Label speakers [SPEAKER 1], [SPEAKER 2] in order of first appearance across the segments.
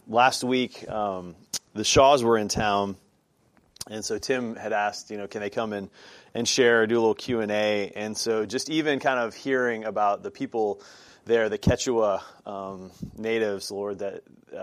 [SPEAKER 1] last week, the Shaws were in town, and so Tim had asked, can they come and share, do a little Q&A, and so just even kind of hearing about the people there, the Quechua natives, Lord, that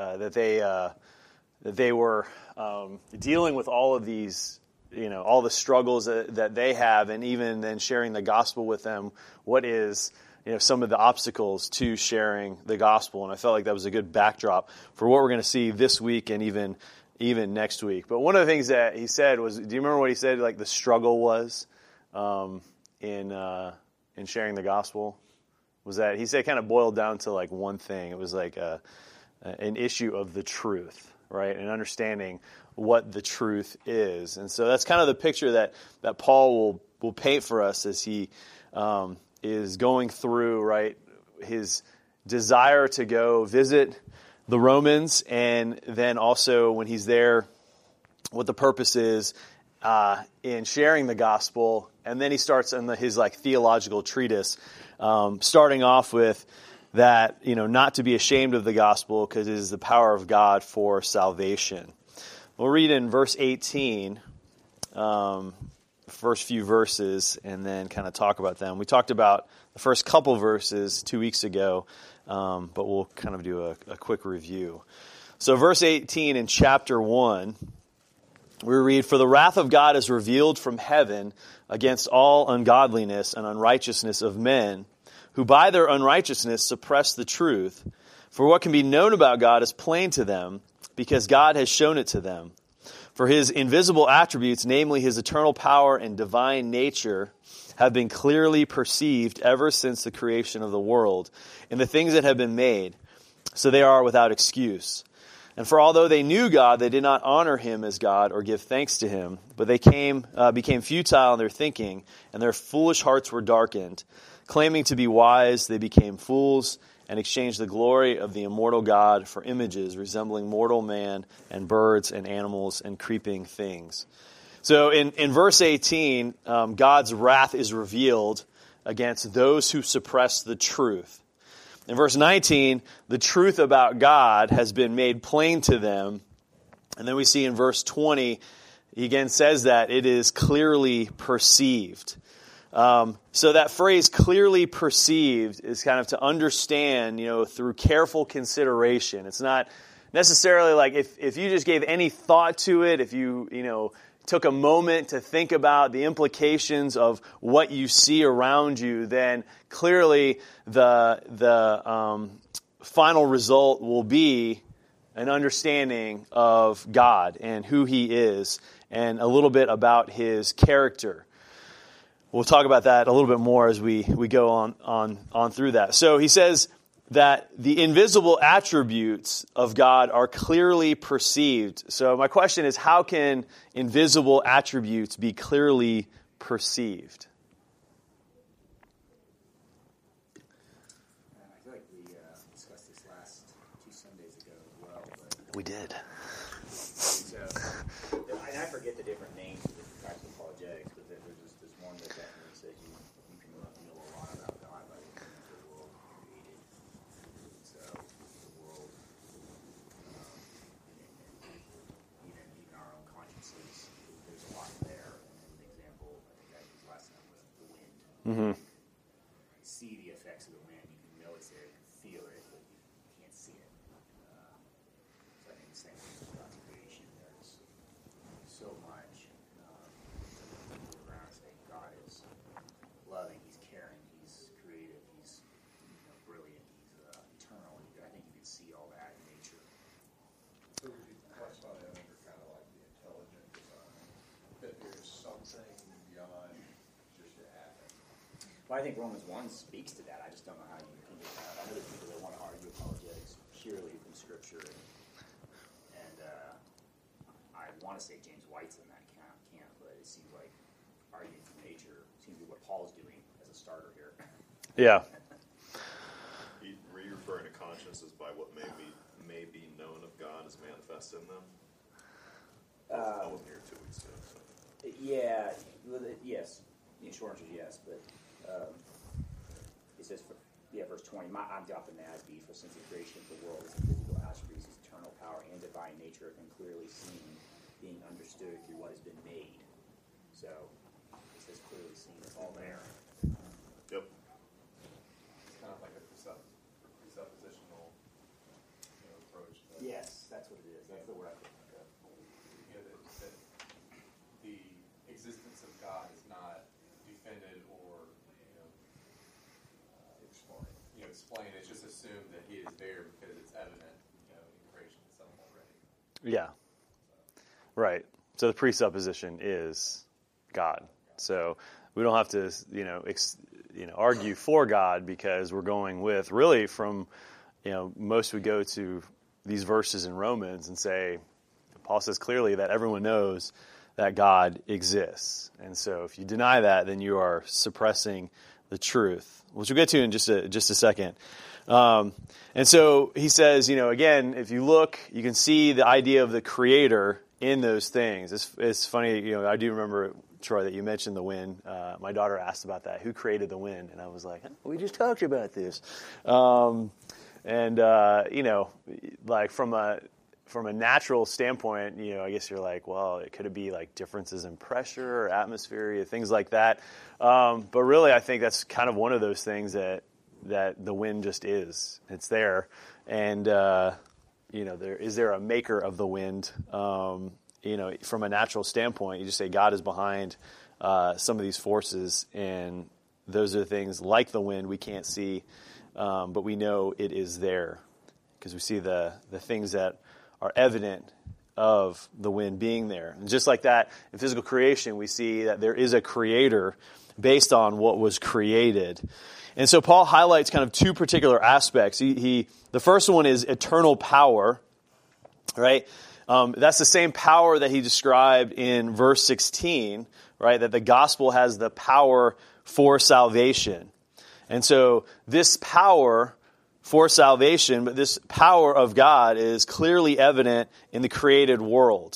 [SPEAKER 1] they were dealing with all of these, all the struggles that they have, and even then sharing the gospel with them. What is some of the obstacles to sharing the gospel? And I felt like that was a good backdrop for what we're going to see this week and even next week. But one of the things that he said was, do you remember what he said? Like the struggle was in sharing the gospel. Was that he said kind of boiled down to like one thing. It was like an issue of the truth, right? And understanding what the truth is. And so that's kind of the picture that Paul will paint for us as he is going through, right, his desire to go visit the Romans, and then also when he's there, what the purpose is in sharing the gospel. And then he starts in his like theological treatise, starting off with that, not to be ashamed of the gospel because it is the power of God for salvation. We'll read in verse 18, first few verses, and then kind of talk about them. We talked about the first couple verses 2 weeks ago, but we'll kind of do a quick review. So verse 18 in chapter 1, we read, "For the wrath of God is revealed from heaven against all ungodliness and unrighteousness of men, who by their unrighteousness suppress the truth. For what can be known about God is plain to them, because God has shown it to them. For his invisible attributes, namely his eternal power and divine nature, have been clearly perceived ever since the creation of the world, in the things that have been made, so they are without excuse. And for although they knew God, they did not honor him as God or give thanks to him, but they became futile in their thinking, and their foolish hearts were darkened. Claiming to be wise, they became fools, and exchanged the glory of the immortal God for images resembling mortal man and birds and animals and creeping things." So in verse 18, God's wrath is revealed against those who suppress the truth. In verse 19, the truth about God has been made plain to them. And then we see in verse 20, he again says that it is clearly perceived. So that phrase, clearly perceived, is kind of to understand, through careful consideration. It's not necessarily like if you just gave any thought to it, if you, took a moment to think about the implications of what you see around you, then clearly the final result will be an understanding of God and who he is, and a little bit about his character. We'll talk about that a little bit more as we go on through that. So he says that the invisible attributes of God are clearly perceived. So my question is, how can invisible attributes be clearly perceived?
[SPEAKER 2] I feel like we discussed this last 2 Sundays ago as well. But
[SPEAKER 1] We did.
[SPEAKER 2] so, and I forget the different names of different types of apologetics, but there's one that definitely says you can know a lot about God by the things the world created. So the world, and even our own consciences, there's a lot there. And an example, I think I used last time, was the wind.
[SPEAKER 1] Mm-hmm.
[SPEAKER 2] You see the effects of the wind, you can know it's there, you can feel it, but you can't see it. So I think the same thing with God's creation. There's so much around us that God is loving, he's caring, he's creative, he's brilliant, he's eternal. I think you can see all that in nature.
[SPEAKER 3] So we could classify that under kind of like the intelligent design, that there's something beyond just your happen.
[SPEAKER 2] Well, I think Romans 1 speaks to that. I just don't know how you can get that. I know there's people that want to argue apologetics purely from Scripture, and I want to say James White's in that camp, but it seems like arguing from nature seems to be what Paul's doing as a starter here.
[SPEAKER 1] Yeah.
[SPEAKER 4] Were you referring to consciences by what may be known of God as manifest in them? I wasn't here 2 weeks ago. So.
[SPEAKER 2] Yeah, yes. The short answer is yes, but it says, verse 20, I'm dropping the NASB, for since the creation of the world, his invisible attributes, his eternal power clearly seen, being understood through what has been made. So it says clearly seen, it's all there.
[SPEAKER 4] Yep.
[SPEAKER 3] It's kind of like a presuppositional approach.
[SPEAKER 2] Yes, that's what it is. That's the word I think.
[SPEAKER 3] That the existence of God is not defended or explained. It's just assumed that He is there because it's evident in creation itself already.
[SPEAKER 1] Yeah. Right. So the presupposition is God. So we don't have to, argue for God, because we're going with, really, from, most would go to these verses in Romans and say, Paul says clearly that everyone knows that God exists. And so if you deny that, then you are suppressing the truth, which we'll get to in just a second. And so he says, again, if you look, you can see the idea of the Creator in those things. It's funny, I do remember, Troy, that you mentioned the wind. My daughter asked about that. Who created the wind? And I was like, we just talked about this. Like from a natural standpoint, I guess you're like, well, could it be like differences in pressure or atmosphere, things like that? But really, I think that's kind of one of those things that the wind just is. It's there. And, is there a maker of the wind? From a natural standpoint, you just say God is behind some of these forces, and those are the things like the wind we can't see, but we know it is there because we see the things that are evident of the wind being there. And just like that, in physical creation, we see that there is a creator based on what was created. And so Paul highlights kind of two particular aspects. The first one is eternal power, right? That's the same power that he described in verse 16, right? That the gospel has the power for salvation. And so this power for salvation, but this power of God is clearly evident in the created world.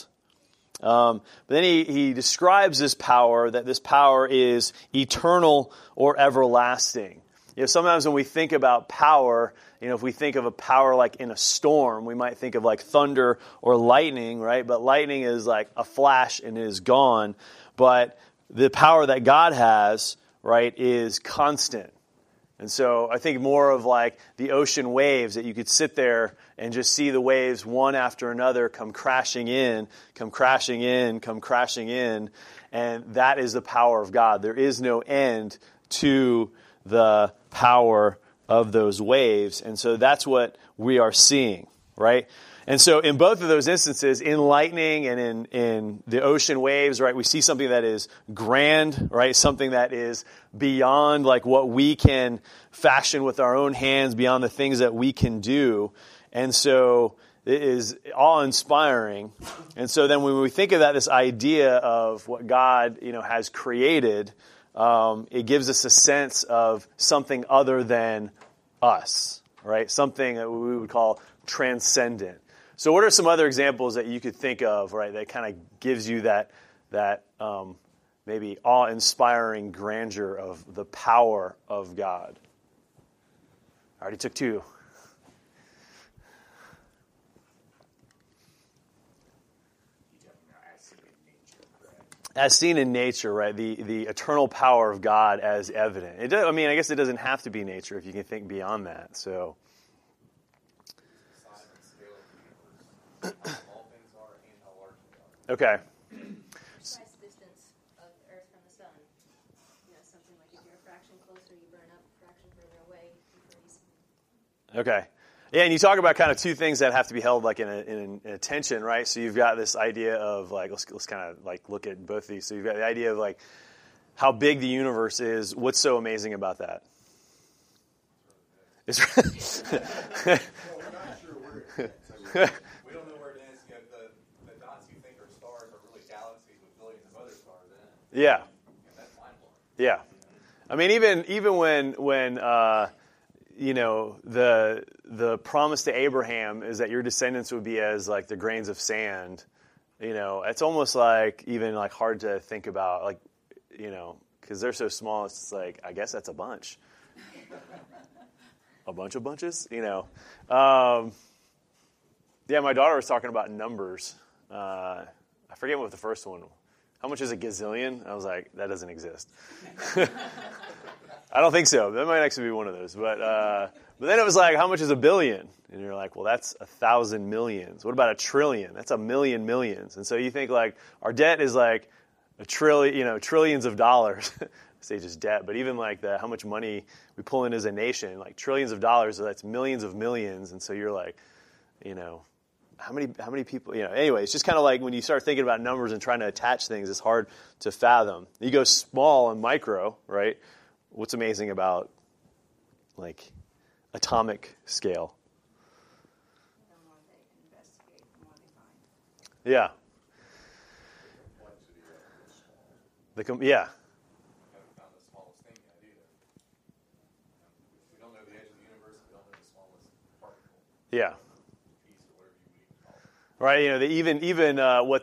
[SPEAKER 1] But then he describes this power, that this power is eternal or everlasting. Sometimes when we think about power, if we think of a power like in a storm, we might think of like thunder or lightning, right? But lightning is like a flash and is gone. But the power that God has, right, is constant. And so I think more of like the ocean waves, that you could sit there and just see the waves one after another come crashing in, come crashing in, come crashing in. And that is the power of God. There is no end to the power of those waves. And so that's what we are seeing, right? And so in both of those instances, in lightning and in the ocean waves, right, we see something that is grand, right, something that is beyond like what we can fashion with our own hands, beyond the things that we can do. And so it is awe-inspiring. And so then when we think of that, this idea of what God, has created, it gives us a sense of something other than us, right? Something that we would call transcendent. So what are some other examples that you could think of, right, that kind of gives you that maybe awe-inspiring grandeur of the power of God? I already took two. As seen in nature, right? The eternal power of God as evident. I guess it doesn't have to be nature if you can think beyond that. So, okay.
[SPEAKER 5] Precise distance of Earth from the sun. Something like if you're a fraction closer, you burn up. A fraction further away, you freeze.
[SPEAKER 1] Okay. Yeah, and you talk about kind of two things that have to be held like in attention, right? So you've got this idea of like, let's kind of like look at both of these. So you've got the idea of like how big the universe is. What's so amazing about that?
[SPEAKER 3] Well, we're not sure where it is. We don't know where it is. The dots you think are stars are really galaxies with billions of other stars in it.
[SPEAKER 1] Yeah.
[SPEAKER 3] And that's mind-blowing.
[SPEAKER 1] Yeah. I mean, even when the promise to Abraham is that your descendants would be as like the grains of sand, it's almost like even like hard to think about, like, because they're so small. It's just like, I guess that's a bunch. A bunch of bunches, Yeah, my daughter was talking about numbers I forget what the first one. How much is a gazillion? I was like, that doesn't exist. I don't think so. That might actually be one of those. But then it was like, how much is a billion? And you're like, well, that's 1,000 millions. What about a trillion? That's a million millions. And so you think like our debt is like a trillion, trillions of dollars. I say just debt, but even like how much money we pull in as a nation, like trillions of dollars, so that's millions of millions. And so you're like, how many people, anyway, it's just kind of like when you start thinking about numbers and trying to attach things, it's hard to fathom. You go small and micro, right? What's amazing about like atomic scale?
[SPEAKER 6] The more they investigate, the more they find.
[SPEAKER 1] Yeah. Yeah.
[SPEAKER 3] Haven't found the smallest thing yet either. We don't know the edge of the universe. We don't know the smallest particle,
[SPEAKER 1] Yeah.
[SPEAKER 3] piece, or whatever you would call it.
[SPEAKER 1] Right. Even what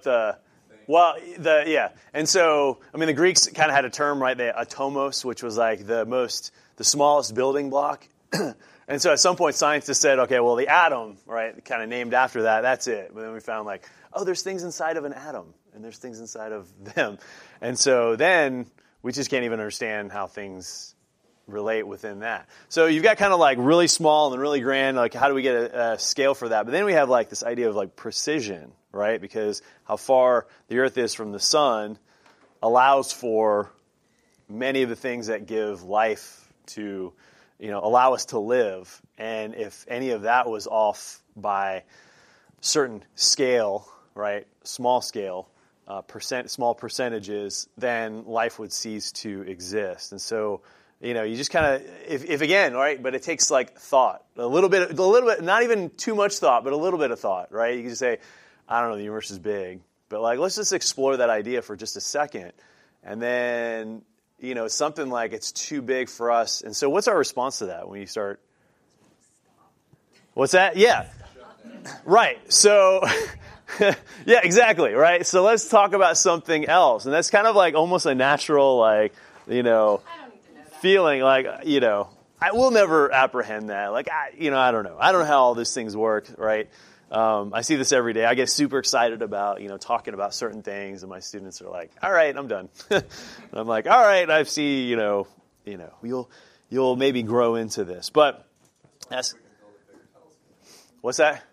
[SPEAKER 1] and so the Greeks kind of had a term, right? The atomos, which was like the smallest building block. And so at some point, scientists said, okay, well, the atom, right, kind of named after that, that's it. But then we found like, oh, there's things inside of an atom, and there's things inside of them. And so then we just can't even understand how things relate within that. So you've got kind of like really small and really grand, like how do we get a scale for that? But then we have like this idea of like precision, right? Because how far the earth is from the sun allows for many of the things that give life to, allow us to live. And if any of that was off by certain scale, right, small scale, small percentages, then life would cease to exist. And so, you just kind of, if again, right, but it takes like thought, a little bit, not even too much thought, but a little bit of thought, right? You can just say, I don't know, the universe is big, but like, let's just explore that idea for just a second. And then, something like it's too big for us. And so what's our response to that when you start? What's that? Yeah. Right. So, yeah, exactly. Right. So let's talk about something else. And that's kind of like almost a natural, like,
[SPEAKER 6] I don't need to know that.
[SPEAKER 1] feeling like, I will never apprehend that. Like, I don't know. I don't know how all these things work, right? I see this every day. I get super excited about, talking about certain things, and my students are like, all right, I'm done. And I'm like, all right, I see, you'll maybe grow into this. But that's, what's that?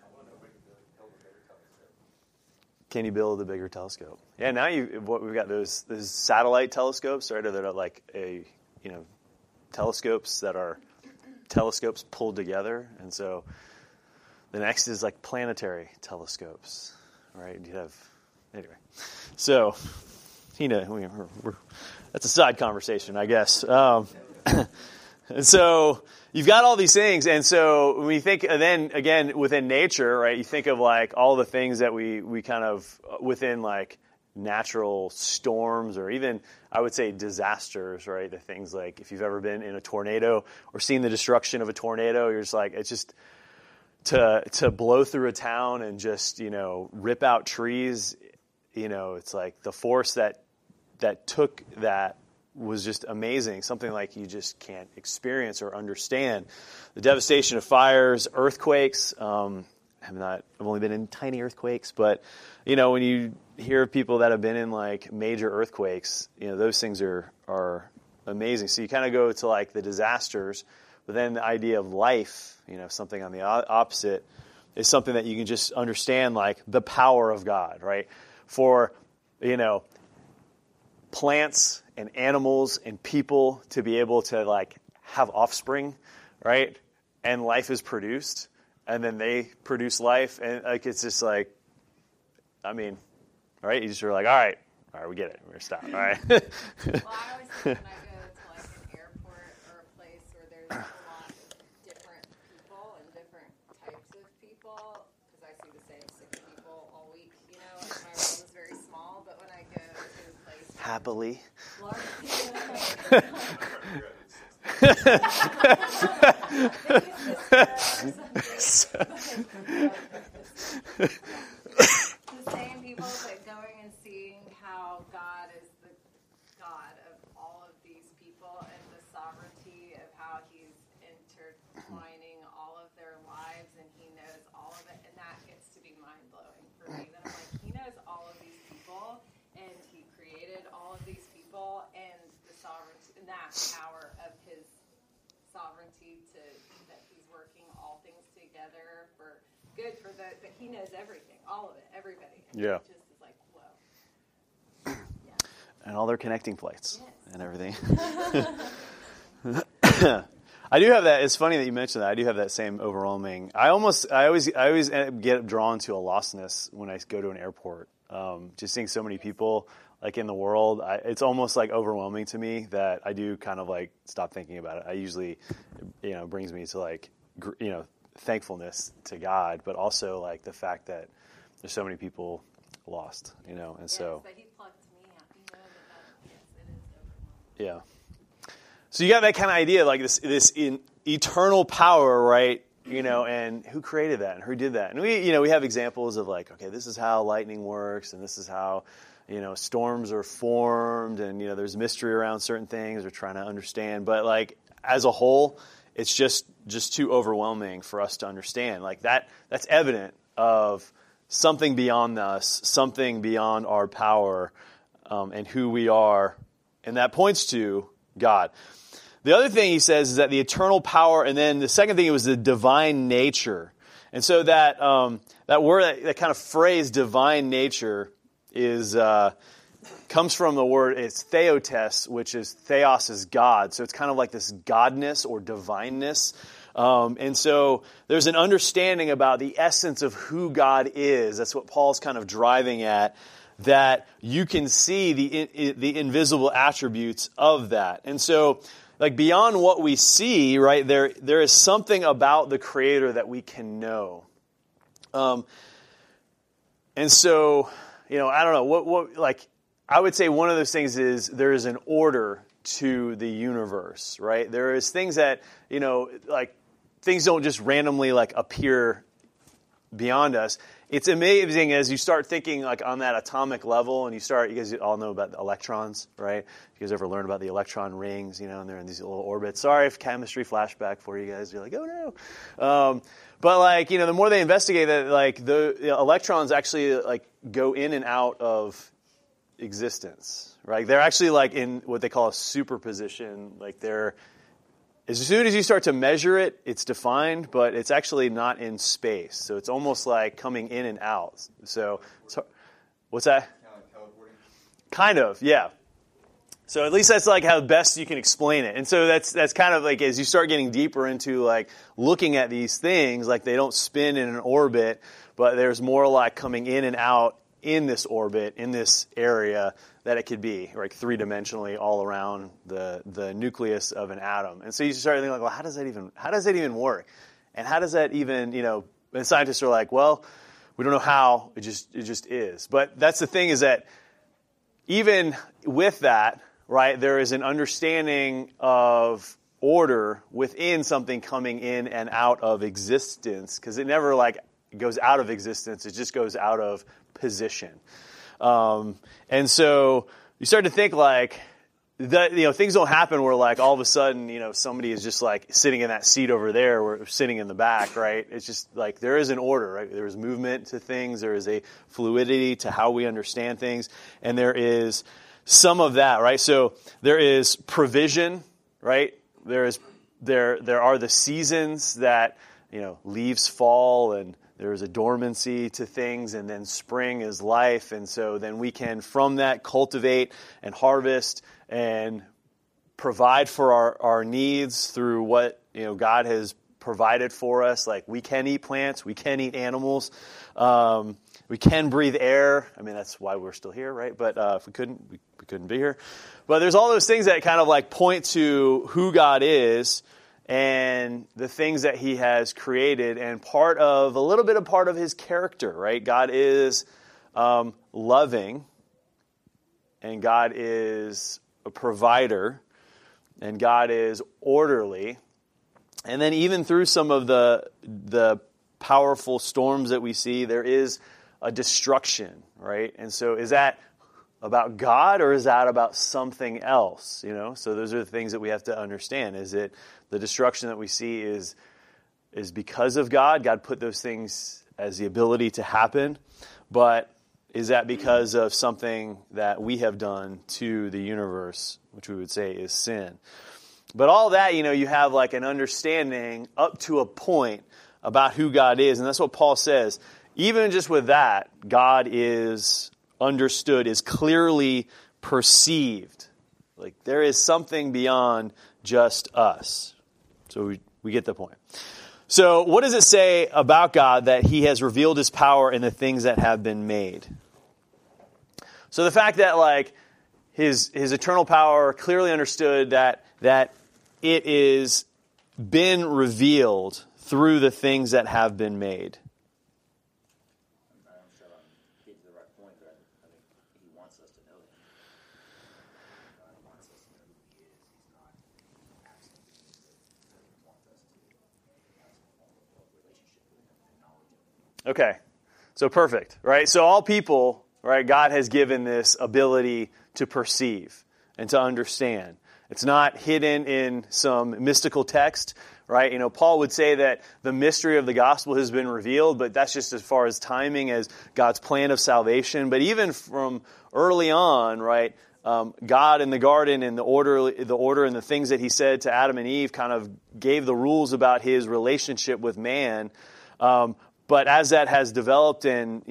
[SPEAKER 1] Can you build a bigger telescope? Yeah, now we've got those satellite telescopes, right? That are like telescopes that are telescopes pulled together, and so the next is like planetary telescopes, right? You have anyway. So, that's a side conversation, I guess. And so you've got all these things, and so when you think, and then again within nature, right? You think of like all the things that we kind of within like natural storms, or even I would say disasters, right? The things like if you've ever been in a tornado or seen the destruction of a tornado, you're just like, it's just to blow through a town and just rip out trees. It's like the force that took that was just amazing, something like you just can't experience or understand. The devastation of fires, earthquakes. I've only been in tiny earthquakes, but when you hear of people that have been in like major earthquakes, those things are amazing. So you kind of go to like the disasters, but then the idea of life, something on the opposite, is something that you can just understand, like the power of God, right? For plants and animals and people to be able to like have offspring, right? And life is produced, and then they produce life, and like it's just like, right? You just are like, all right, we get it. We're gonna stop. All right.
[SPEAKER 6] Well, I always think when I go to like an airport or a place where there's a lot of different people and different types of people, because I see the same 6 people all week, and my world is very small. But when I go to a place
[SPEAKER 1] Happily.
[SPEAKER 6] large the same people, but going and seeing how God is the God of all of these people and the sovereignty of how He's intertwining all of their lives, and He knows all of it, and that gets to be mind blowing for me. That I'm like, He knows that power of his sovereignty that he's working all things together for good for that he knows everything, all of it, everybody. And
[SPEAKER 1] Yeah.
[SPEAKER 6] it just is like, whoa.
[SPEAKER 1] And all their connecting plates
[SPEAKER 6] Yes.
[SPEAKER 1] and everything. I do have that. It's funny that you mentioned that. I do have that same overwhelming. I always get drawn to a lostness when I go to an airport. Just seeing so many people like in the world, it's almost like overwhelming to me that I do kind of like stop thinking about it. I usually, brings me to like, thankfulness to God, but also like the fact that there's so many people lost, and so.
[SPEAKER 6] Yes, that he plucked me out. Yes, it is overwhelming.
[SPEAKER 1] Yeah. So you got that kind of idea, like this eternal power, right? And who created that and who did that? And we have examples of like, okay, this is how lightning works, and this is how, storms are formed, and there's mystery around certain things we're trying to understand. But like as a whole, it's just too overwhelming for us to understand. Like that's evident of something beyond us, something beyond our power, and who we are, and that points to God. The other thing he says is that the eternal power, and then the second thing was the divine nature. And so that word, that kind of phrase, divine nature, comes from the word, it's theotes, which is theos is God. So it's kind of like this godness or divineness. And so there's an understanding about the essence of who God is. That's what Paul's kind of driving at, that you can see the invisible attributes of that. And so, like beyond what we see, right, there is something about the Creator that we can know. And so, I don't know, what like, I would say one of those things is there is an order to the universe, right? There is things that, like, things don't just randomly, like, appear beyond us. It's amazing as you start thinking like on that atomic level, and you guys all know about the electrons, right? You guys ever learn about the electron rings, and they're in these little orbits. Sorry if chemistry flashback for you guys. You're like, oh no. But like, the more they investigate that, like the electrons actually like go in and out of existence, right? They're actually like in what they call a superposition. Like as soon as you start to measure it, it's defined, but it's actually not in space. So it's almost like coming in and out. So, what's that?
[SPEAKER 3] Kind of like teleporting.
[SPEAKER 1] Kind of, yeah. So at least that's like how best you can explain it. And so that's kind of like as you start getting deeper into like looking at these things, like they don't spin in an orbit, but there's more like coming in and out in this orbit, in this area, that it could be, like three-dimensionally all around the nucleus of an atom. And so you start thinking like, well, how does that even work? And how does that even, and scientists are like, well, we don't know how, it just is. But that's the thing, is that even with that, right, there is an understanding of order within something coming in and out of existence, because it never like goes out of existence, it just goes out of position. And so you start to think like that, things don't happen where like all of a sudden, somebody is just like sitting in that seat over there or sitting in the back, right? It's just like there is an order, right? There is movement to things. There is a fluidity to how we understand things. And there is some of that, right? So there is provision, right? There are the seasons that, leaves fall, and there is a dormancy to things, and then spring is life. And so then we can, from that, cultivate and harvest and provide for our needs through what, God has provided for us. Like we can eat plants, we can eat animals, we can breathe air. I mean, that's why we're still here, right? But if we couldn't, we couldn't be here. But there's all those things that kind of like point to who God is and the things that he has created, and a little bit of part of his character, right? God is loving, and God is a provider, and God is orderly. And then even through some of the powerful storms that we see, there is a destruction, right? And so is that about God, or is that about something else? So those are the things that we have to understand. Is it the destruction that we see is because of God? God put those things as the ability to happen. But, is that because of something that we have done to the universe, which we would say is sin. But all that, you have like an understanding up to a point about who God is. And that's what Paul says. Even just with that, God is understood, is clearly perceived. Like there is something beyond just us. So we get the point. So what does it say about God that he has revealed his power in the things that have been made? So the fact that like his eternal power, clearly understood that it is been revealed through the things that have been made.
[SPEAKER 2] I'm not sure I'm getting to the right point, but I think he wants us to know him. God wants us to know who he is. He's not absent. He wants us to have some form of relationship with him and knowledge of him.
[SPEAKER 1] Okay, so perfect, right? So all people, right, God has given this ability to perceive and to understand. It's not hidden in some mystical text, right? Paul would say that the mystery of the gospel has been revealed, but that's just as far as timing as God's plan of salvation. But even from early on, right, God in the garden and the order and the things that he said to Adam and Eve kind of gave the rules about his relationship with man. But as that has developed and,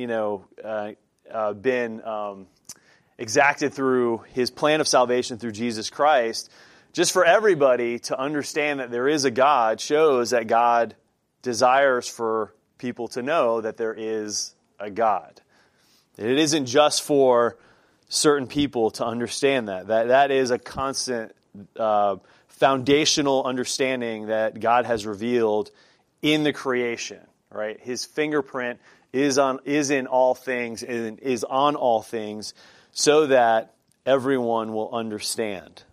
[SPEAKER 1] been exacted through his plan of salvation through Jesus Christ, just for everybody to understand that there is a God shows that God desires for people to know that there is a God. It isn't just for certain people to understand that. That is a constant foundational understanding that God has revealed in the creation, right? His fingerprint is in all things and is on all things, so that everyone will understand.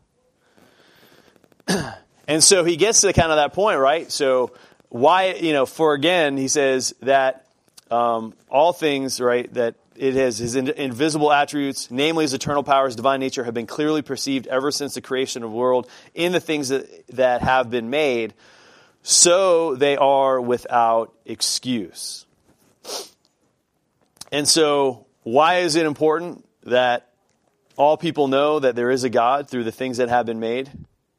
[SPEAKER 1] And so he gets to kind of that point, right? So why, for again, he says that all things, right, that it has his invisible attributes, namely his eternal power, his divine nature, have been clearly perceived ever since the creation of the world in the things that have been made, so they are without excuse. And so why is it important that all people know that there is a God through the things that have been made?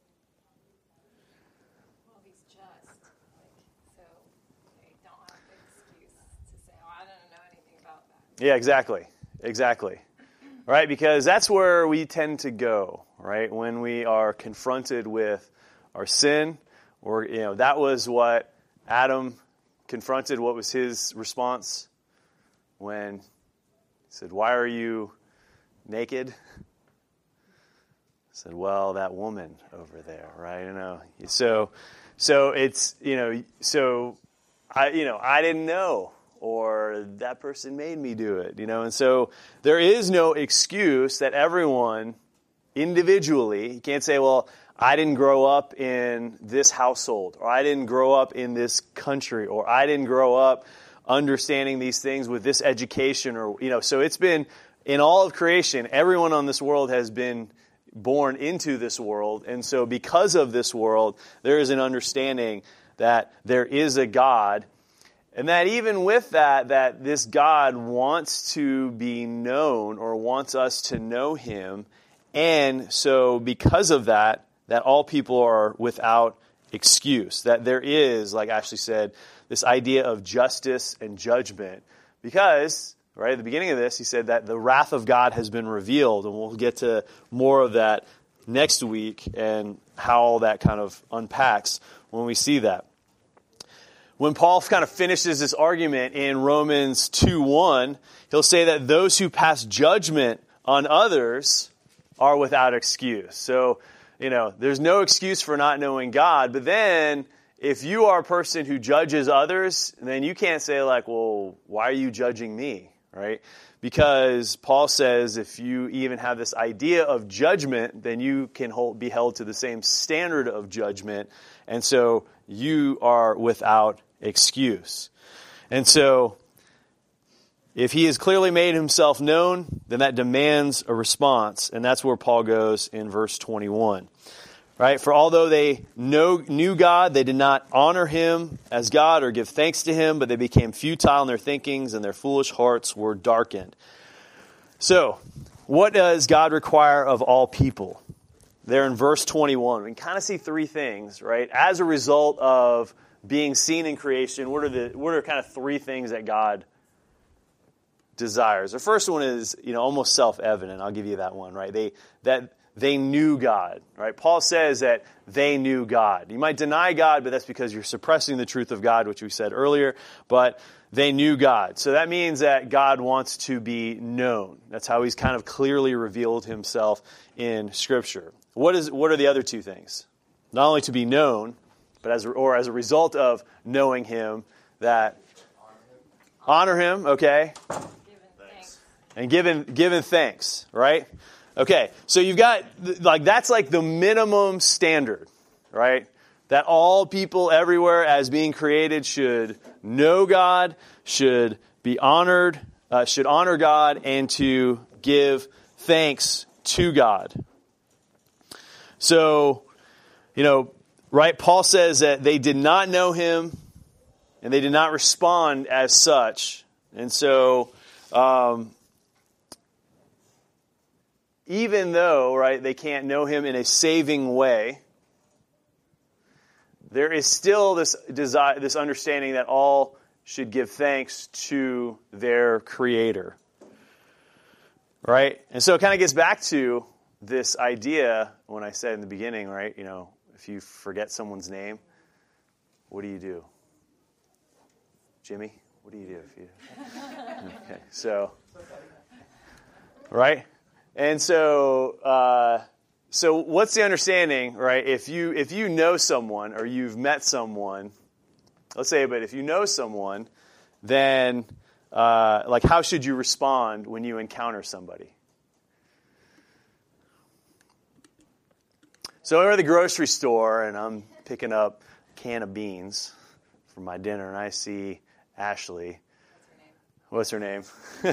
[SPEAKER 6] Well, he's just. So they don't have the excuse to say, I don't know anything about that.
[SPEAKER 1] Yeah, exactly. Right, because that's where we tend to go, right? When we are confronted with our sin, or, that was what Adam confronted. What was his response when he said, "Why are you naked?" I said, "Well, that woman over there," right? So it's, so I didn't know, or that person made me do it, and so there is no excuse that everyone individually, you can't say, well, I didn't grow up in this household, or I didn't grow up in this country, or I didn't grow up understanding these things with this education, or, so it's been in all of creation, everyone on this world has been born into this world. And so because of this world, there is an understanding that there is a God, and that even with that this God wants to be known, or wants us to know him. And so because of that all people are without excuse, that there is, like Ashley said, this idea of justice and judgment. Because, right, at the beginning of this, he said that the wrath of God has been revealed, and we'll get to more of that next week and how all that kind of unpacks when we see that. When Paul kind of finishes this argument in Romans 2:1, he'll say that those who pass judgment on others are without excuse. So, there's no excuse for not knowing God, but then if you are a person who judges others, then you can't say like, well, why are you judging me, right? Because Paul says if you even have this idea of judgment, then you can be held to the same standard of judgment, and so you are without excuse. And so if he has clearly made himself known, then that demands a response, and that's where Paul goes in verse 21. Right? For although they knew God, they did not honor him as God or give thanks to him, but they became futile in their thinkings, and their foolish hearts were darkened. So, what does God require of all people? There in verse 21, we can kind of see three things, right? As a result of being seen in creation, what are kind of three things that God desires? The first one is, almost self-evident. I'll give you that one, right? They knew God, right? Paul says that they knew God. You might deny God, but that's because you're suppressing the truth of God, which we said earlier, but they knew God. So that means that God wants to be known. That's how he's kind of clearly revealed himself in Scripture. What are the other two things? Not only to be known, but as a result of knowing him, that honor him, okay? And given thanks, right? Okay, so you've got, that's like the minimum standard, right? That all people everywhere as being created should know God, should be honored, should honor God, and to give thanks to God. So, right, Paul says that they did not know him, and they did not respond as such. And so, even though, right, they can't know him in a saving way, there is still this desire, this understanding that all should give thanks to their Creator. Right? And so it kind of gets back to this idea when I said in the beginning, right, if you forget someone's name, what do? Jimmy, what do you do if you... Okay, so, right? And so, what's the understanding, right? If you know someone or you've met someone, let's say, but if you know someone, then how should you respond when you encounter somebody? So I'm at the grocery store and I'm picking up a can of beans for my dinner, and I see Ashley. What's her name?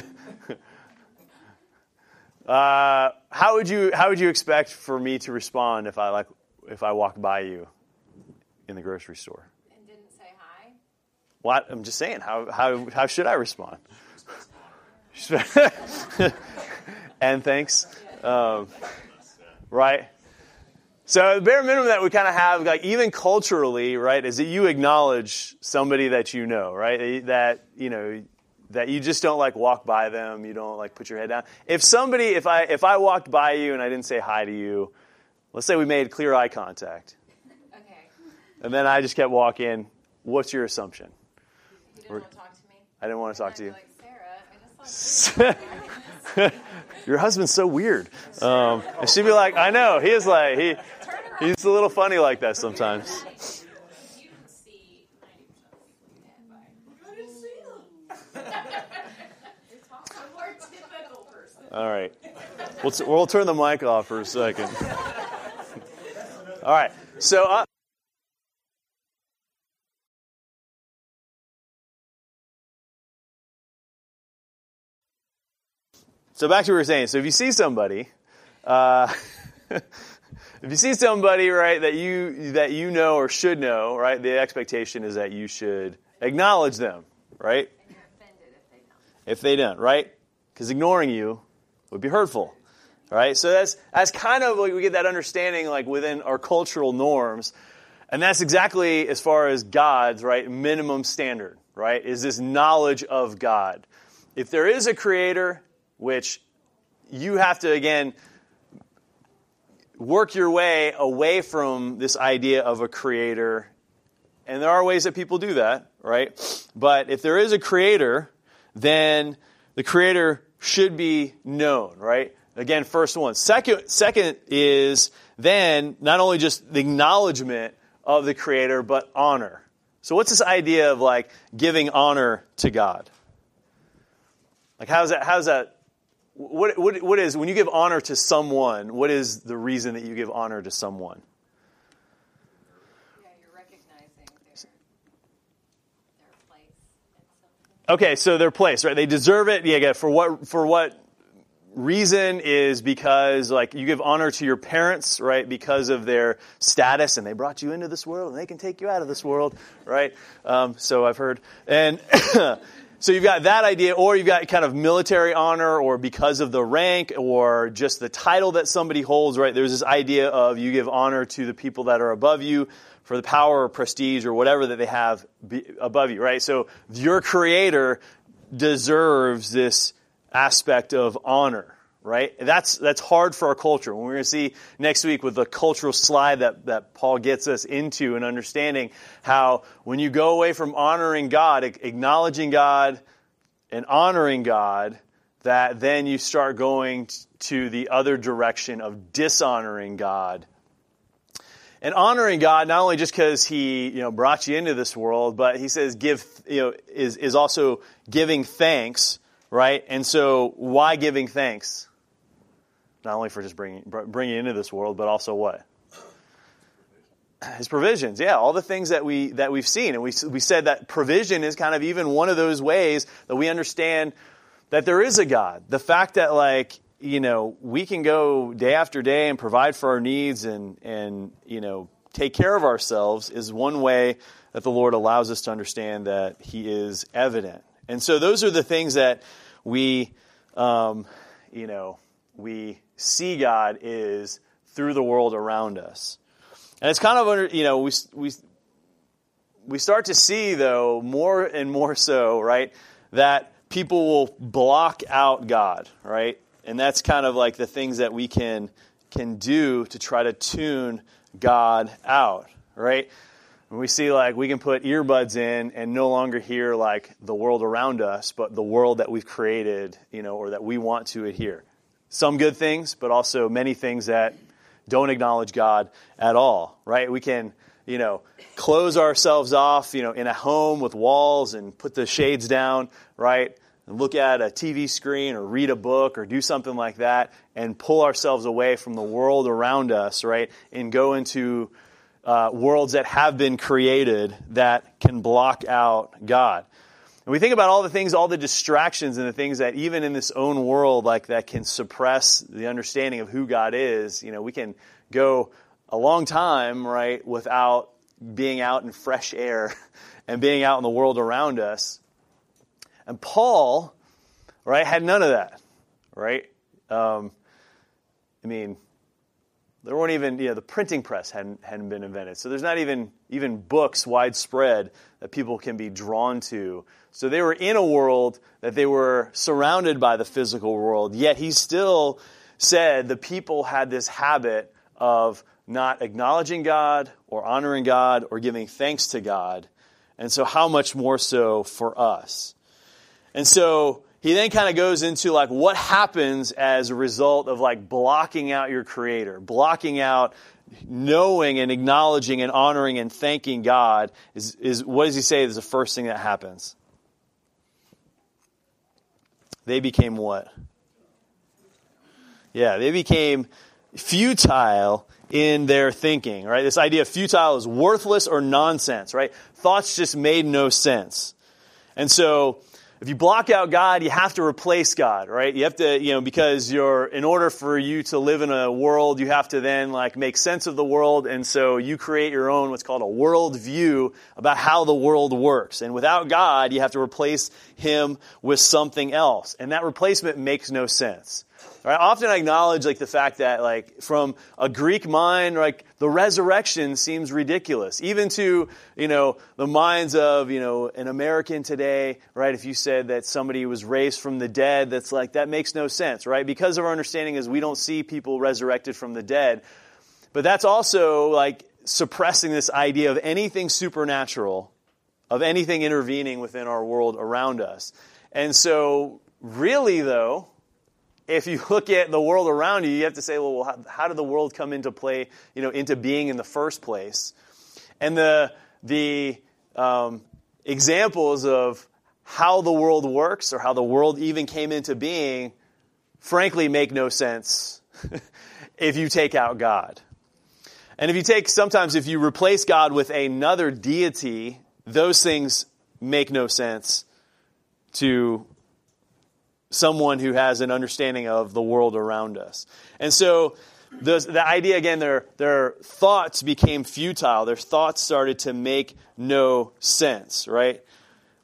[SPEAKER 1] How would you expect for me to respond if I walked by you in the grocery store?
[SPEAKER 6] And didn't say hi?
[SPEAKER 1] What? I'm just saying, how should I respond? And thanks. Right? So the bare minimum that we kind of have, even culturally, right, is that you acknowledge somebody that you know, right? That you just don't walk by them, you don't put your head down. If I walked by you and I didn't say hi to you, let's say we made clear eye contact.
[SPEAKER 6] Okay.
[SPEAKER 1] And then I just kept walking, what's your assumption?
[SPEAKER 6] You didn't want to talk to me?
[SPEAKER 1] I didn't want to talk to you.
[SPEAKER 6] Like, Sarah, I just
[SPEAKER 1] Your husband's so weird. And she'd be like, I know, he's a little funny like that sometimes.
[SPEAKER 6] You can see 90% of people you can't buy. I'm more typical person.
[SPEAKER 1] All right. We'll turn the mic off for a second. All right. So back to what we were saying. So if you see somebody, right, that you know or should know, right, the expectation is that you should acknowledge them, right?
[SPEAKER 6] And you're offended
[SPEAKER 1] If they don't, right? Because ignoring you would be hurtful, right? So that's kind of we get that understanding within our cultural norms, and that's exactly as far as God's right minimum standard, right? Is this knowledge of God? If there is a Creator, which you have to, again, work your way away from this idea of a Creator. And there are ways that people do that, right? But if there is a Creator, then the Creator should be known, right? Again, first one. Second is then not only just the acknowledgement of the Creator, but honor. So what's this idea of giving honor to God? How's that? What is, when you give honor to someone, what is the reason that you give honor to someone?
[SPEAKER 6] Yeah, you're recognizing their place in something.
[SPEAKER 1] Okay, so their place, right? They deserve it. Yeah, for what reason is because you give honor to your parents, right? Because of their status, and they brought you into this world, and they can take you out of this world, right? So I've heard. And So you've got that idea, or you've got kind of military honor, or because of the rank, or just the title that somebody holds, right? There's this idea of you give honor to the people that are above you for the power or prestige or whatever that they have above you, right? So your Creator deserves this aspect of honor, right? That's hard for our culture. When we're going to see next week with the cultural slide that Paul gets us into and understanding how when you go away from honoring God, acknowledging God and honoring God, that then you start going to the other direction of dishonoring God. And honoring God, not only just because He, brought you into this world, but He says is also giving thanks, right? And so why giving thanks? Not only for just bringing you into this world, but also what? His provisions, yeah, all the things that we've seen, and we said that provision is kind of even one of those ways that we understand that there is a God. The fact that we can go day after day and provide for our needs and take care of ourselves is one way that the Lord allows us to understand that He is evident. And so those are the things that we see God is through the world around us. And it's kind of we start to see, though, more and more so, right, that people will block out God, right? And that's kind of like the things that we can do to try to tune God out, right? And we see we can put earbuds in and no longer hear the world around us, but the world that we've created, or that we want to adhere. Some good things, but also many things that don't acknowledge God at all, right? We can, close ourselves off, in a home with walls and put the shades down, right? And look at a TV screen or read a book or do something like that and pull ourselves away from the world around us, right? And go into worlds that have been created that can block out God. And we think about all the things, all the distractions and the things that even in this own world that can suppress the understanding of who God is. We can go a long time, right, without being out in fresh air and being out in the world around us. And Paul, right, had none of that, right? There weren't even, the printing press hadn't been invented. So there's not even books widespread that people can be drawn to. So they were in a world that they were surrounded by the physical world, yet he still said the people had this habit of not acknowledging God or honoring God or giving thanks to God. And so how much more so for us? And so he then kind of goes into what happens as a result of blocking out your Creator, blocking out knowing and acknowledging and honoring and thanking God is what does he say is the first thing that happens? They became what? Yeah, they became futile in their thinking, right? This idea of futile is worthless or nonsense, right? Thoughts just made no sense. And so if you block out God, you have to replace God, right? You have to, because in order for you to live in a world, you have to then make sense of the world. And so you create your own, what's called a world view about how the world works. And without God, you have to replace Him with something else. And that replacement makes no sense. Right? Often I acknowledge the fact that from a Greek mind, the resurrection seems ridiculous. Even to, the minds of, an American today, right? If you said that somebody was raised from the dead, that's that makes no sense, right? Because of our understanding is we don't see people resurrected from the dead. But that's also suppressing this idea of anything supernatural, of anything intervening within our world around us. And so really though, if you look at the world around you, you have to say, well, how did the world come into play, into being in the first place? And the examples of how the world works or how the world even came into being, frankly, make no sense if you take out God. And if you replace God with another deity, those things make no sense to someone who has an understanding of the world around us. And so the idea, again, their thoughts became futile. Their thoughts started to make no sense, right?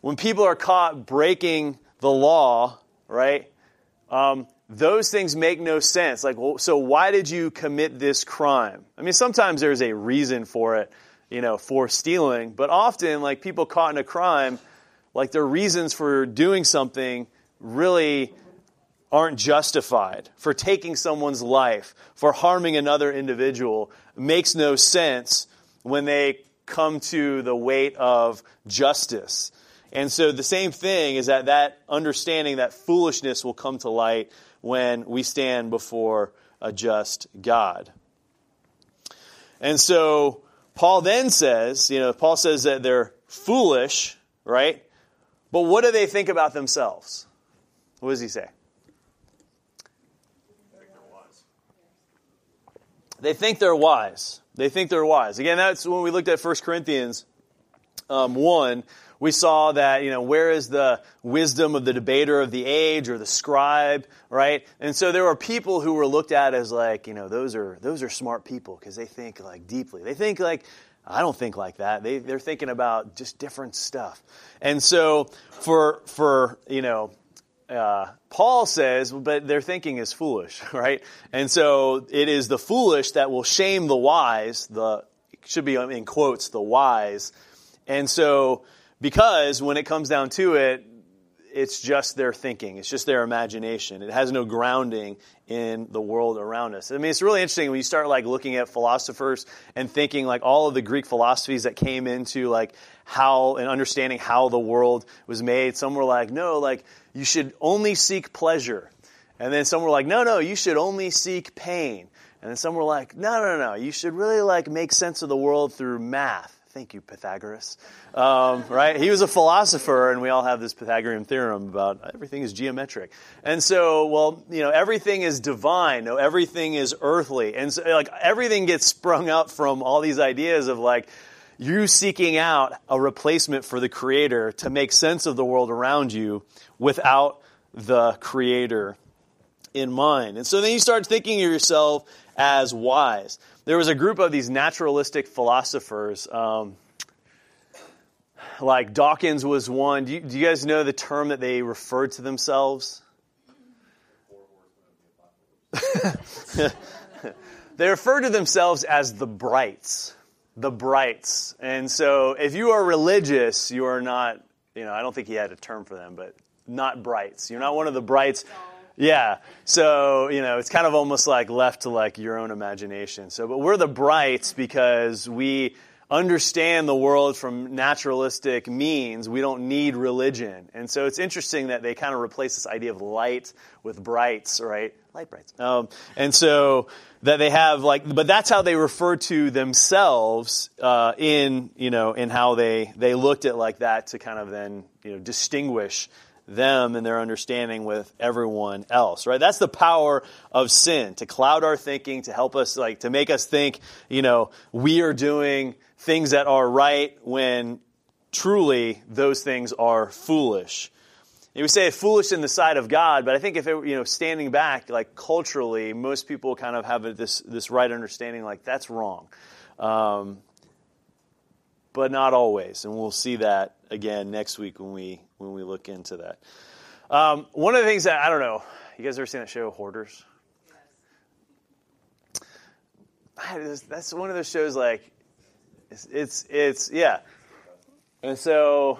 [SPEAKER 1] when people are caught breaking the law, right, those things make no sense. Like, well, so why did you commit this crime? I mean, sometimes there's a reason for it, for stealing, but often, like, people caught in a crime, like, their reasons for doing something really aren't justified. For taking someone's life, for harming another individual, makes no sense when they come to the weight of justice. And so the same thing is that understanding that foolishness will come to light when we stand before a just God. And so Paul then says, Paul says that they're foolish, right? But what do they think about themselves? What does he say? They think they're wise. They think they're wise. Again, that's when we looked at 1 Corinthians 1. We saw that, where is the wisdom of the debater of the age or the scribe, right? And so there were people who were looked at as like, those are smart people because they think like deeply. They think like, I don't think like that. They're thinking about just different stuff. And so for Paul says, but their thinking is foolish, right? And so it is the foolish that will shame the wise, it should be in quotes, the wise. And so, because when it comes down to it, it's just their thinking. It's just their imagination. It has no grounding in the world around us. I mean, it's really interesting when you start like looking at philosophers and thinking like all of the Greek philosophies that came into like how and understanding how the world was made. Some were like, no, like you should only seek pleasure. And then some were like, no, you should only seek pain. And then some were like, no, you should really like make sense of the world through math. Thank you, Pythagoras. Right? He was a philosopher, and we all have this Pythagorean theorem about everything is geometric. And so, everything is divine. No, everything is earthly. And so, like, everything gets sprung up from all these ideas of, like, you seeking out a replacement for the Creator to make sense of the world around you without the Creator in mind. And so then you start thinking of yourself as wise. There was a group of these naturalistic philosophers, like Dawkins was one. Do you guys know the term that they referred to themselves? They referred to themselves as the brights. The brights. And so if you are religious, you are not, I don't think he had a term for them, but not brights. You're not one of the brights. Yeah. So, it's kind of almost like left to like your own imagination. So, but we're the brights because we understand the world from naturalistic means. We don't need religion. And so it's interesting that they kind of replace this idea of light with brights, right? Light brights. And so that they have but that's how they refer to themselves in how they looked at like that to kind of then, distinguish them and their understanding with everyone else, right? That's the power of sin, to cloud our thinking, to help us, to make us think, we are doing things that are right when truly those things are foolish. We say foolish in the sight of God, but I think if it, standing back, culturally, most people kind of have this right understanding, that's wrong. But not always, and we'll see that again next week when we look into that. One of the things that, I don't know, you guys ever seen that show, Hoarders? Yes. That's one of those shows, it's yeah. And so,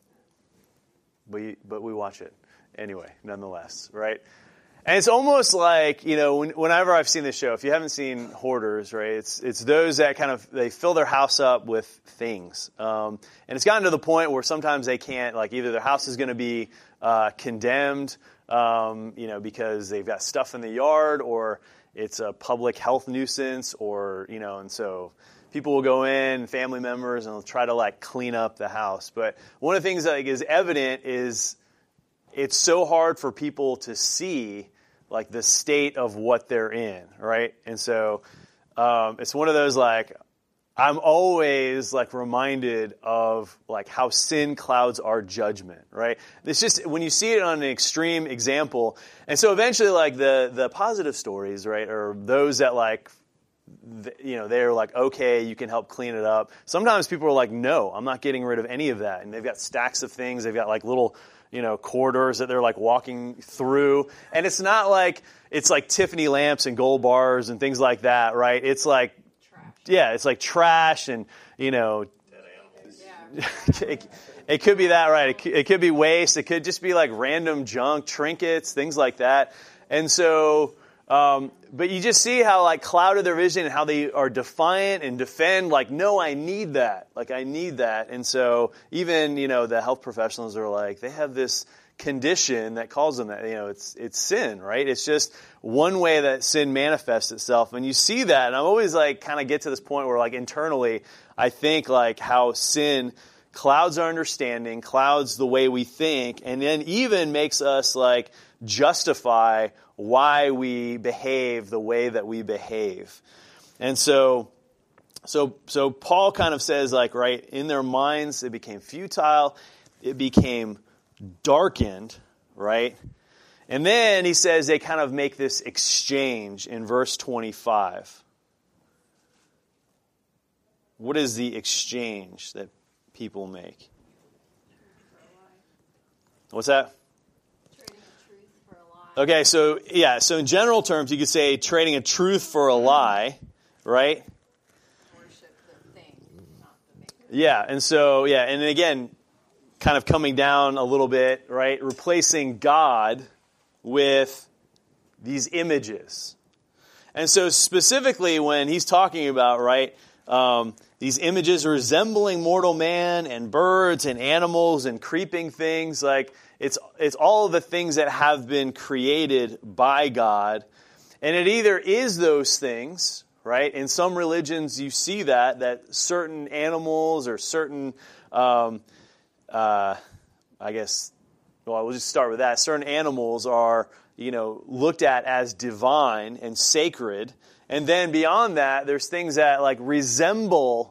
[SPEAKER 1] but we watch it anyway, nonetheless, right? And it's almost like, whenever I've seen this show, if you haven't seen Hoarders, right, it's those that kind of, they fill their house up with things. And it's gotten to the point where sometimes they can't, either their house is going to be condemned, because they've got stuff in the yard, or it's a public health nuisance, or, and so people will go in, family members, and they'll try to, clean up the house. But one of the things that is evident is it's so hard for people to see the state of what they're in, right? And so it's one of those I'm always reminded of how sin clouds our judgment, right? It's just when you see it on an extreme example, and so eventually the positive stories, right, or those that they're like, okay, you can help clean it up. Sometimes people are like, no, I'm not getting rid of any of that. And they've got stacks of things. They've got like little, corridors that they're like walking through. And it's not like, it's like Tiffany lamps and gold bars and things like that, right? It's like, it's like trash and, it could be that, right? It could be waste. It could just be like random junk, trinkets, things like that. And so, but you just see how like clouded their vision and how they are defiant and defend like, no, I need that. Like I need that. And so even, the health professionals are like, they have this condition that calls them that, it's sin, right? It's just one way that sin manifests itself. And you see that. And I'm always like, kind of get to this point where like internally, I think like how sin clouds our understanding, clouds the way we think, and then even makes us like justify why we behave the way that we behave. And so Paul kind of says like, right, in their minds it became futile, it became darkened, right? And then he says they kind of make this exchange in verse 25. What is the exchange that people make? What's that?
[SPEAKER 5] Trading a truth for a lie.
[SPEAKER 1] Okay, so in general terms, you could say trading a truth for a lie, right?
[SPEAKER 6] Worship the thing, not the maker.
[SPEAKER 1] Yeah, and so, and then again, kind of coming down a little bit, right? Replacing God with these images. And so specifically when he's talking about, right, these images resembling mortal man and birds and animals and creeping things, like it's all of the things that have been created by God. And it either is those things, right? In some religions you see that certain animals or certain, we'll just start with that. Certain animals are, looked at as divine and sacred. And then beyond that, there's things that like resemble,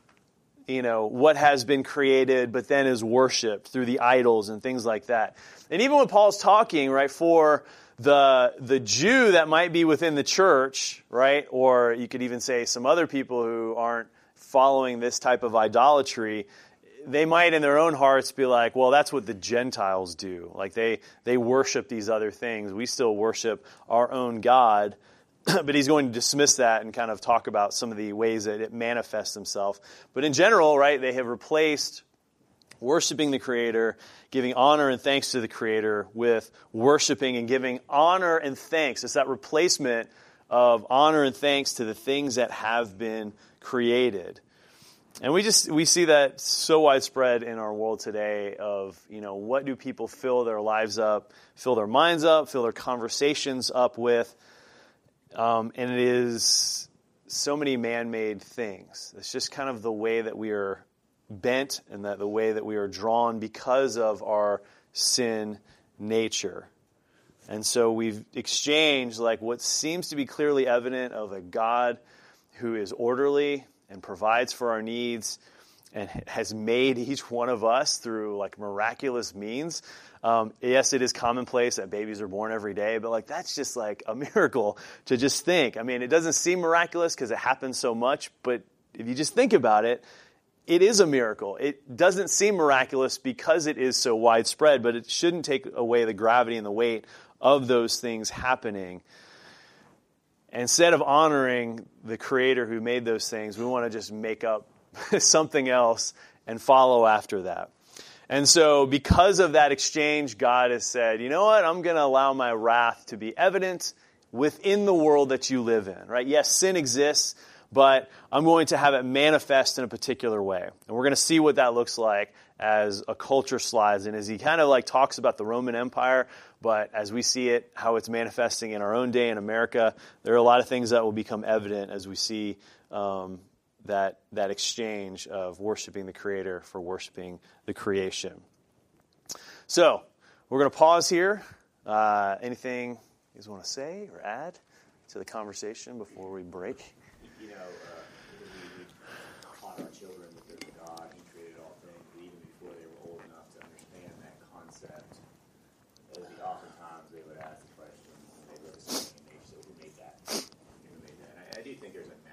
[SPEAKER 1] what has been created, but then is worshipped through the idols and things like that. And even when Paul's talking, right, for the Jew that might be within the church, right, or you could even say some other people who aren't following this type of idolatry, they might in their own hearts be like, well, that's what the Gentiles do. Like they worship these other things. We still worship our own God. But he's going to dismiss that and kind of talk about some of the ways that it manifests himself. But in general, right, they have replaced worshiping the Creator, giving honor and thanks to the Creator with worshiping and giving honor and thanks. It's that replacement of honor and thanks to the things that have been created. And we see that so widespread in our world today of, what do people fill their lives up, fill their minds up, fill their conversations up with. And it is so many man-made things. It's just kind of the way that we are bent and that the way that we are drawn because of our sin nature. And so we've exchanged like what seems to be clearly evident of a God who is orderly and provides for our needs and has made each one of us through like miraculous means. Yes, it is commonplace that babies are born every day, but like that's just like a miracle to just think. I mean, it doesn't seem miraculous because it happens so much, but if you just think about it, it is a miracle. It doesn't seem miraculous because it is so widespread, but it shouldn't take away the gravity and the weight of those things happening. Instead of honoring the Creator who made those things, we want to just make up something else and follow after that. And so because of that exchange, God has said, you know what, I'm going to allow my wrath to be evident within the world that you live in, right? Yes, sin exists, but I'm going to have it manifest in a particular way. And we're going to see what that looks like as a culture slides in, as he kind of like talks about the Roman Empire, but as we see it, how it's manifesting in our own day in America, there are a lot of things that will become evident as we see that exchange of worshiping the Creator for worshiping the creation. So, we're going to pause here. Anything you guys want to say or add to the conversation before we break?
[SPEAKER 2] We taught our children that there's a God, He created all things, but even before they were old enough to understand that concept, oftentimes they would ask the question, they were saying, so who made that? And I do think there's a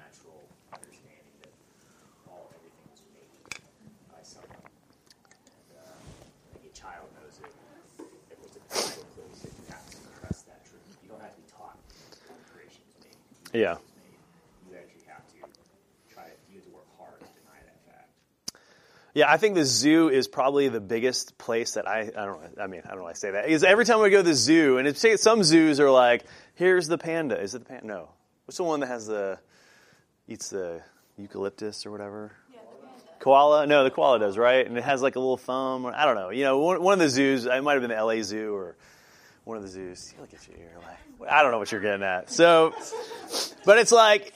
[SPEAKER 1] Yeah.
[SPEAKER 2] You actually have to work hard to deny that fact.
[SPEAKER 1] Yeah, I think the zoo is probably the biggest place that I don't know why I say that. Because every time we go to the zoo, and some zoos are like, here's the panda. Is it the panda? No. What's the one that eats the eucalyptus or whatever?
[SPEAKER 5] Yeah, the panda.
[SPEAKER 1] Koala? No, the koala does, right? And it has like a little thumb. I don't know. You know, one of the zoos, it might have been the LA Zoo or one of the zoos. You look at you, you're like, I don't know what you're getting at. So, but it's like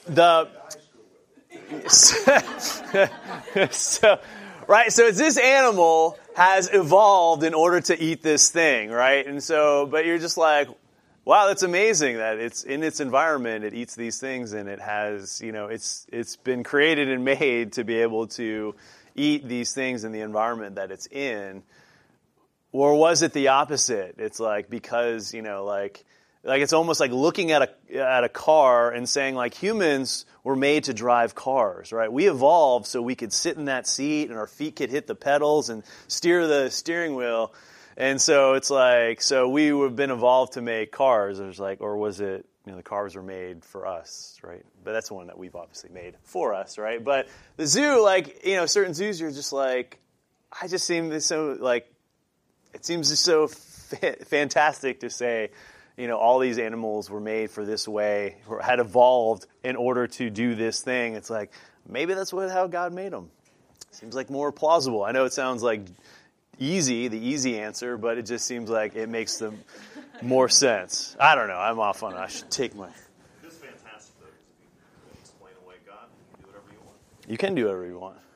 [SPEAKER 1] right? So it's this animal has evolved in order to eat this thing, right? And so, but you're just like, wow, that's amazing that it's in its environment, it eats these things, and it has, it's been created and made to be able to eat these things in the environment that it's in. Or was it the opposite? It's like, because, like it's almost like looking at a car and saying, like, humans were made to drive cars, right? We evolved so we could sit in that seat and our feet could hit the pedals and steer the steering wheel. And so it's like, so we have been evolved to make cars. It was like, or was it, the cars were made for us, right? But that's the one that we've obviously made for us, right? But the zoo, like, certain zoos, you're just like, I just seem so, like, it seems just so fantastic to say, all these animals were made for this way, or had evolved in order to do this thing. It's like, maybe that's how God made them. Seems like more plausible. I know it sounds like the easy answer, but it just seems like it makes them more sense. I don't know. I'm off on it. I should take my...
[SPEAKER 4] It is fantastic, though, because if you can explain away God, you can do whatever you want.
[SPEAKER 1] You can do whatever you want.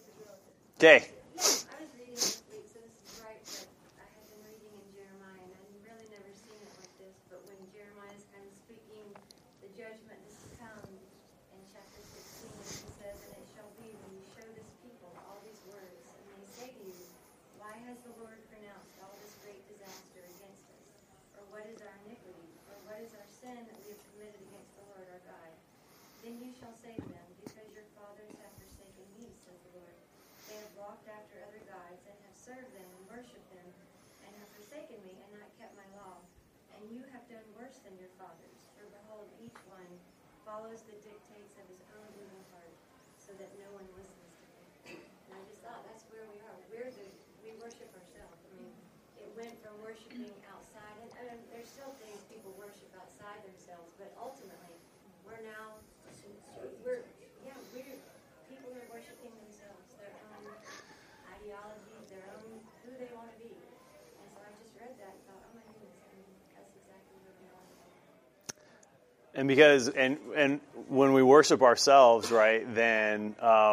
[SPEAKER 1] Okay.
[SPEAKER 5] I was reading this week, so this is right, but I had been reading in Jeremiah, and I'd really never seen it like this, but when Jeremiah is kind of speaking the judgment is to come in chapter 16, he says, and it shall be when you show this people all these words, and they say to you, why has the Lord pronounced all this great disaster against us? Or what is our iniquity? Or what is our sin that we have committed against the Lord our God? Then you shall say to them, because your fathers have forsaken me, says the Lord. They have walked after other gods, and have served them, and worshipped them, and have forsaken me, and not kept my law. And you have done worse than your fathers, for behold, each one follows the dictates of his own evil heart, so that no one listens to him. And I just thought, that's where we are. We worship ourselves. I mean, it went from worshiping outside, and there's still things people worship outside themselves, but ultimately, people are worshiping themselves, their own ideologies, their own who they want to be. And so I just read that and thought, oh my goodness, I mean, that's exactly where we are.
[SPEAKER 1] And because, and when we worship ourselves, right, then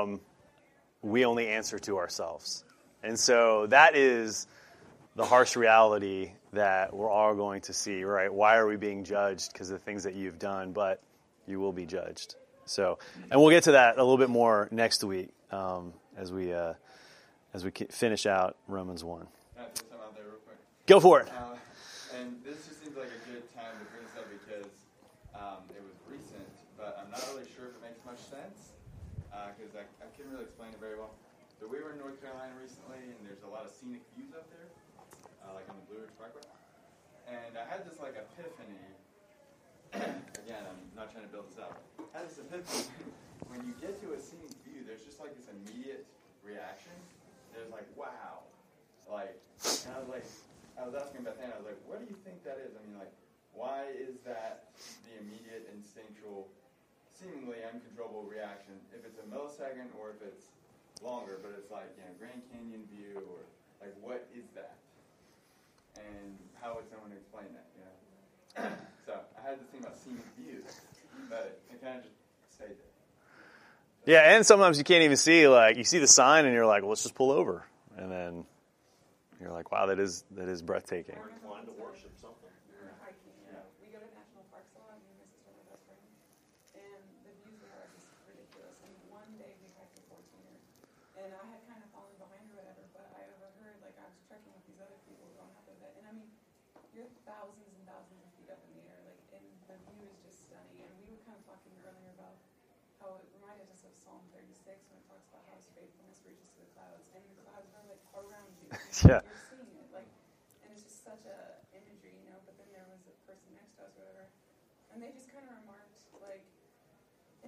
[SPEAKER 1] we only answer to ourselves. And so that is the harsh reality that we're all going to see, right? Why are we being judged? Because of the things that you've done, but you will be judged. So, and we'll get to that a little bit more next week as we finish out Romans 1.
[SPEAKER 7] Can I throw something out there real quick?
[SPEAKER 1] Go for it.
[SPEAKER 7] And this just seems like a good time to bring this up because it was recent, but I'm not really sure if it makes much sense because I couldn't really explain it very well. So we were in North Carolina recently, and there's a lot of scenic views up there, like on the Blue Ridge Parkway. And I had this like epiphany. Again, I'm not trying to build this up. I had this epiphany. When you get to a scenic view, there's just like this immediate reaction. There's like, wow. Like, and I was asking Beth Ann, I was like, what do you think that is? I mean, like, why is that the immediate, instinctual, seemingly uncontrollable reaction? If it's a millisecond or if it's longer, but it's like, Grand Canyon view or like, what is that? And how would someone explain that, So I had this thing about scenic views, but it kind of just stayed there.
[SPEAKER 1] Yeah, and sometimes you can't even see, like, you see the sign and you're like, well, let's just pull over. And then you're like, wow, that is breathtaking.
[SPEAKER 4] We're inclined to worship something.
[SPEAKER 6] We're hiking. We go to national parks a lot. Me and my sister and my best friend. And the views there are just ridiculous. And one day we hiked a 14er. And I had kind of fallen behind or whatever, but I overheard, like, I was trekking with these other people going up a bit. And I mean, you're thousands and thousands of feet up in the air, like, and the view is just stunning. And we were kind of talking earlier about how it reminded us of Psalm 36 when it talks about how his faithfulness reaches to the clouds. And the clouds are, like, around you.
[SPEAKER 1] Yeah.
[SPEAKER 6] You're seeing it, like, and it's just such a imagery, But then there was a person next to us or whatever, and they just kind of remarked, like,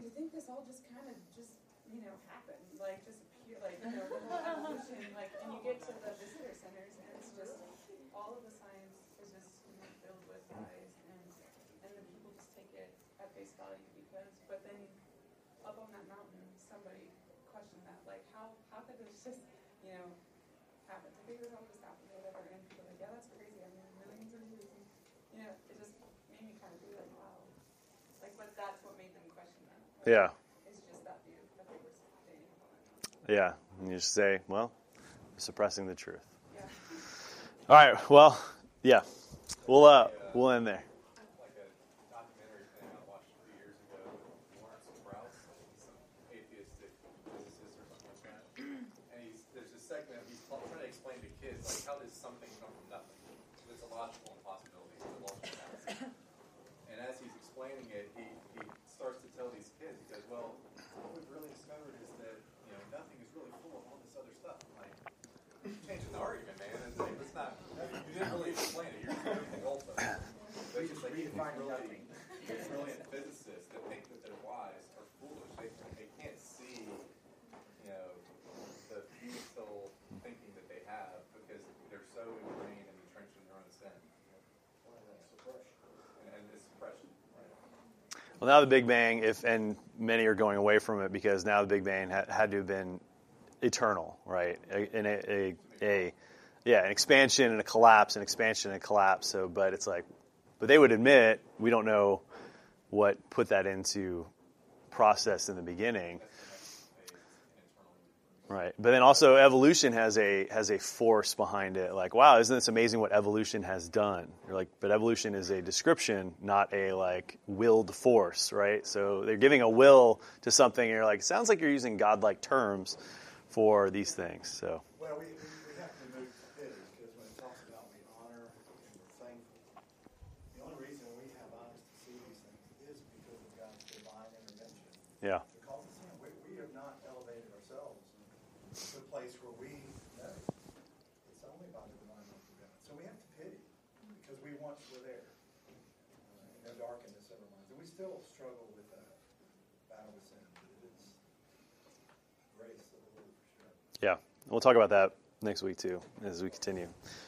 [SPEAKER 8] you think this all just kind of happened, like just appear, like the whole evolution, like, and you get to the visitor centers, and it's just all of the science is just filled with lies, and the people just take it at face value but then up on that mountain, somebody questioned that, like how could this just happen? To figure out this happened or whatever, and people are like, yeah, that's crazy. I mean, millions of years, and it just made me kind of be like, wow, like, but that's what made them question that. Like,
[SPEAKER 1] Yeah.
[SPEAKER 8] it's just that view that they were stating upon it.
[SPEAKER 1] Yeah. And you just say, well, suppressing the truth.
[SPEAKER 8] Yeah.
[SPEAKER 1] All right. Well, yeah. We'll end there.
[SPEAKER 3] Like a documentary thing I watched a few years ago with Lawrence Krauss, some atheistic physicist or something like that. And there's a segment he's trying to explain to kids, like, how does something come from nothing? It's a logical impossibility. It's a logical fallacy. And as he's explaining it, he starts to tell these kids, he goes, well, what we've really discovered is that nothing is really full of all this other stuff. I'm like, changing the argument, man. It's not. You didn't really explain it. You're just everything also. But it's just like these brilliant physicists that think that they're wise are foolish. They can't see, the futile thinking that they have because they're so ingrained and entrenched in their own sin. And it's suppression. Right?
[SPEAKER 1] Well, now the Big Bang, and many are going away from it because now the Big Bang had to have been eternal, right? An expansion and a collapse, an expansion and a collapse. So, but it's like, but they would admit we don't know what put that into process in the beginning, right? But then also evolution has a force behind it. Like, wow, isn't this amazing what evolution has done? You're like, but evolution is a description, not a like willed force, right? So they're giving a will to something, and you're like, sounds like you're using godlike terms for these things. So.
[SPEAKER 9] Well, we have to move to pity because when it talks about we honor and we're thankful, the only reason we have eyes to see these things is because of God's divine intervention.
[SPEAKER 1] Yeah.
[SPEAKER 9] Because we have not elevated ourselves to a place where we know it's only by the divine work of God. So we have to pity because we once were there in the darkness of our minds. And we still struggle with that battle with sin, but it is grace of the Lord for sure.
[SPEAKER 1] Yeah, we'll talk about that next week too as we continue.